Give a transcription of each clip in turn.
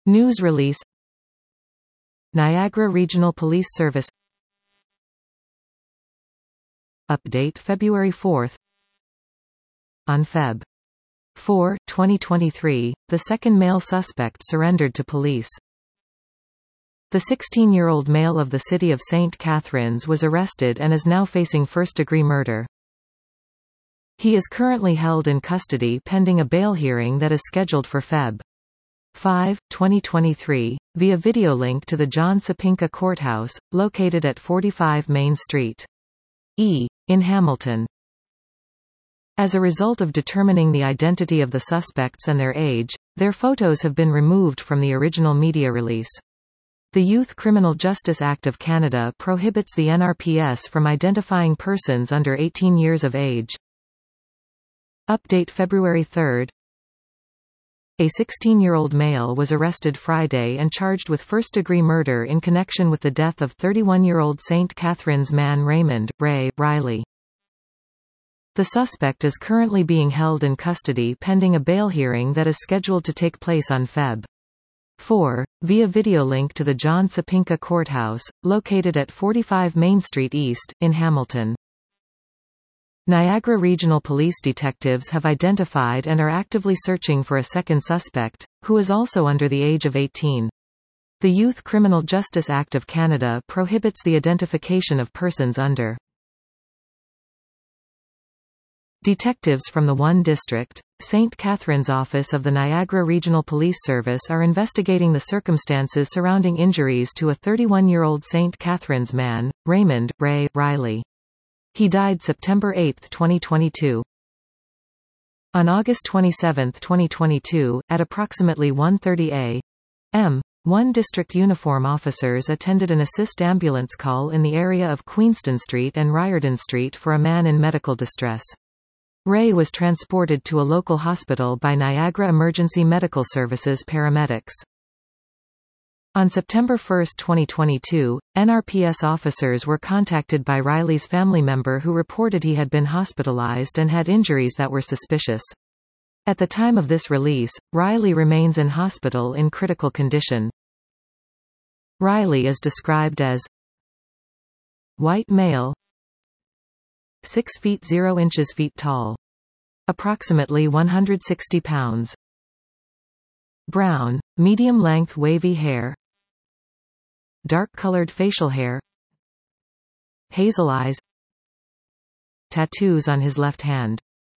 News release. Niagara Regional Police Service. Update February 4. On Feb. 4, 2023, the second male suspect surrendered to police. The 16-year-old male of the city of St. Catharines was arrested and is now facing first-degree murder. He is currently held in custody pending a bail hearing that is scheduled for Feb. 5, 2023, via video link to the John Sapinka Courthouse, located at 45 Main Street E, in Hamilton. As a result of determining the identity of the suspects and their age, their photos have been removed from the original media release. The Youth Criminal Justice Act of Canada prohibits the NRPS from identifying persons under 18 years of age. Update February 3. A 16-year-old male was arrested Friday and charged with first-degree murder in connection with the death of 31-year-old St. Catharines man Raymond Ray Riley. The suspect is currently being held in custody pending a bail hearing that is scheduled to take place on Feb. 4, via video link to the John Sapinka Courthouse, located at 45 Main Street East, in Hamilton. Niagara Regional Police detectives have identified and are actively searching for a second suspect, who is also under the age of 18. The Youth Criminal Justice Act of Canada prohibits the identification of persons under. Detectives from the 1 District, St. Catharines office of the Niagara Regional Police Service are investigating the circumstances surrounding injuries to a 31-year-old St. Catharines man, Raymond Ray Riley. He died September 8, 2022. On August 27, 2022, at approximately 1:30 a.m., 1 District uniform officers attended an assist ambulance call in the area of Queenston Street and Riordan Street for a man in medical distress. Ray was transported to a local hospital by Niagara Emergency Medical Services paramedics. On September 1, 2022, NRPS officers were contacted by Riley's family member who reported he had been hospitalized and had injuries that were suspicious. At the time of this release, Riley remains in hospital in critical condition. Riley is described as white male, 6 feet 0 inches tall. Approximately 160 pounds. Brown, medium-length wavy hair. Dark-colored facial hair. Hazel eyes. Tattoos on his left hand.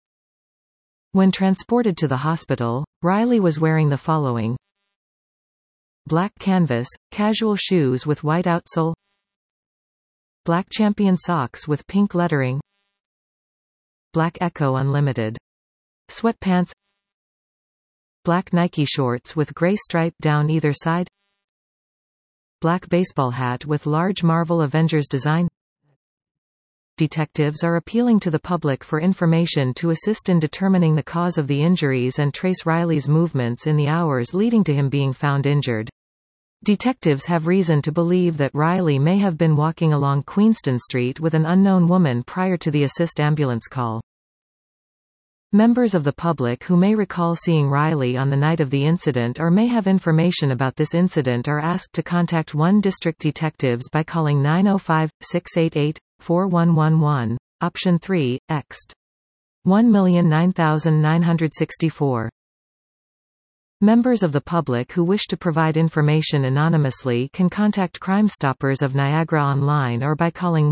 When transported to the hospital, Riley was wearing the following: black canvas, casual shoes with white outsole, black Champion socks with pink lettering, black Echo Unlimited sweatpants, black Nike shorts with gray stripe down either side, black baseball hat with large Marvel Avengers design. Detectives are appealing to the public for information to assist in determining the cause of the injuries and trace Riley's movements in the hours leading to him being found injured. Detectives have reason to believe that Riley may have been walking along Queenston Street with an unknown woman prior to the assist ambulance call. Members of the public who may recall seeing Riley on the night of the incident or may have information about this incident are asked to contact 1 District detectives by calling 905-688-4111, option 3, ext. 1,009,964. Members of the public who wish to provide information anonymously can contact Crime Stoppers of Niagara online or by calling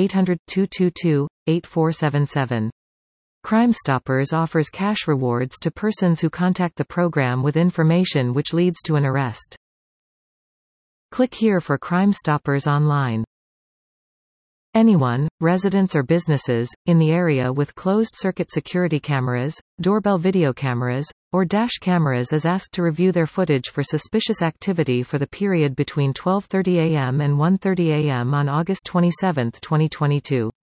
1-800-222-8477. Crime Stoppers offers cash rewards to persons who contact the program with information which leads to an arrest. Click here for Crime Stoppers online. Anyone, residents or businesses, in the area with closed-circuit security cameras, doorbell video cameras, or dash cameras is asked to review their footage for suspicious activity for the period between 12:30 a.m. and 1:30 a.m. on August 27, 2022.